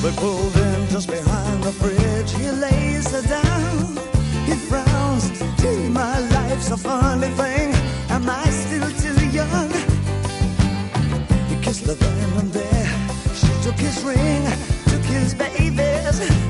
They pulled in just behind the bridge. He lays her down. He frowns. Gee, my life's a funny thing. Am I still too young? He kissed her then and there. She took his ring, took his babies.